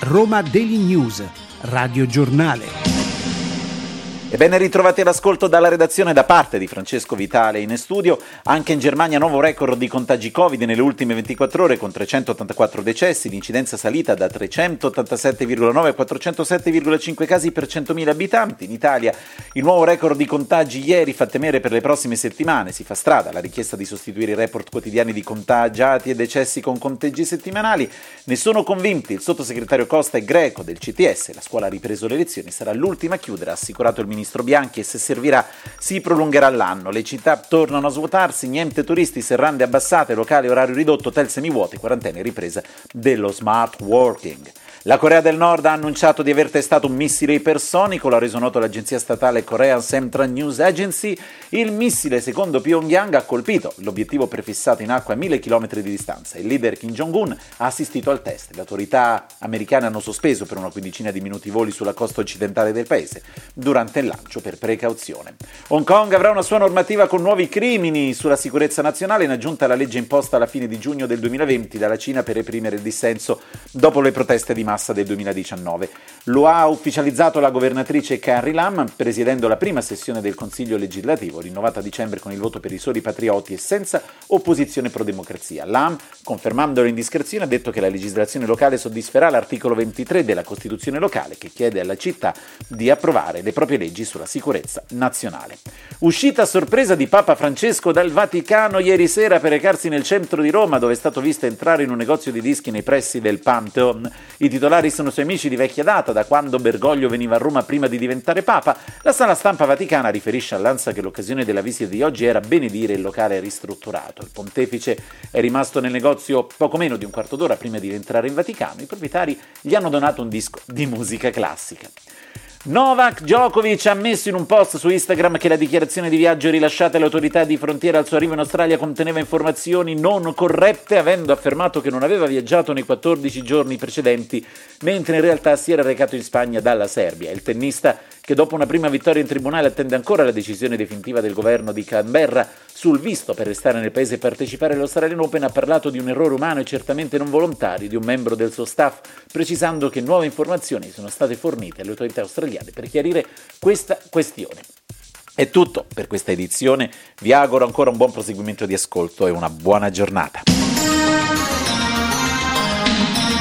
Roma Daily News, Radio Giornale. E ben ritrovati all'ascolto dalla redazione da parte di Francesco Vitale in studio. Anche in Germania nuovo record di contagi Covid nelle ultime 24 ore con 384 decessi, l'incidenza salita da 387,9 a 407,5 casi per 100.000 abitanti. In Italia il nuovo record di contagi ieri fa temere per le prossime settimane. Si fa strada la richiesta di sostituire i report quotidiani di contagiati e decessi con conteggi settimanali. Ne sono convinti il sottosegretario Costa e Greco del CTS. La scuola ha ripreso le lezioni, sarà l'ultima a chiudere, ha assicurato il ministro Bianchi, e se servirà si prolungherà l'anno. Le città tornano a svuotarsi, niente turisti, serrande abbassate, locali orario ridotto, hotel semivuoti, quarantene ripresa dello smart working. La Corea del Nord ha annunciato di aver testato un missile ipersonico, l'ha reso noto l'agenzia statale Korean Central News Agency. Il missile, secondo Pyongyang, ha colpito l'obiettivo prefissato in acqua a 1000 km di distanza. Il leader Kim Jong-un ha assistito al test. Le autorità americane hanno sospeso per una quindicina di minuti i voli sulla costa occidentale del paese durante il lancio per precauzione. Hong Kong avrà una sua normativa con nuovi crimini sulla sicurezza nazionale in aggiunta alla legge imposta alla fine di giugno del 2020 dalla Cina per reprimere il dissenso dopo le proteste di massa del 2019. Lo ha ufficializzato la governatrice Carrie Lam, presiedendo la prima sessione del Consiglio legislativo, rinnovata a dicembre con il voto per i soli patrioti e senza opposizione pro-democrazia. Lam, confermando l'indiscrezione, ha detto che la legislazione locale soddisferà l'articolo 23 della Costituzione locale, che chiede alla città di approvare le proprie leggi sulla sicurezza nazionale. Uscita a sorpresa di Papa Francesco dal Vaticano ieri sera per recarsi nel centro di Roma, dove è stato visto entrare in un negozio di dischi nei pressi del Pantheon. I titolari sono suoi amici di vecchia data, da quando Bergoglio veniva a Roma prima di diventare Papa. La sala stampa vaticana riferisce all'ANSA che l'occasione della visita di oggi era benedire il locale ristrutturato. Il pontefice è rimasto nel negozio poco meno di un quarto d'ora prima di entrare in Vaticano. I proprietari gli hanno donato un disco di musica classica. Novak Djokovic ha ammesso in un post su Instagram che la dichiarazione di viaggio rilasciata alle autorità di frontiera al suo arrivo in Australia conteneva informazioni non corrette, avendo affermato che non aveva viaggiato nei 14 giorni precedenti, mentre in realtà si era recato in Spagna dalla Serbia. Il tennista, che dopo una prima vittoria in tribunale attende ancora la decisione definitiva del governo di Canberra sul visto per restare nel paese e partecipare all'Australian Open, ha parlato di un errore umano e certamente non volontario di un membro del suo staff, precisando che nuove informazioni sono state fornite alle autorità australiane per chiarire questa questione. È tutto per questa edizione, vi auguro ancora un buon proseguimento di ascolto e una buona giornata.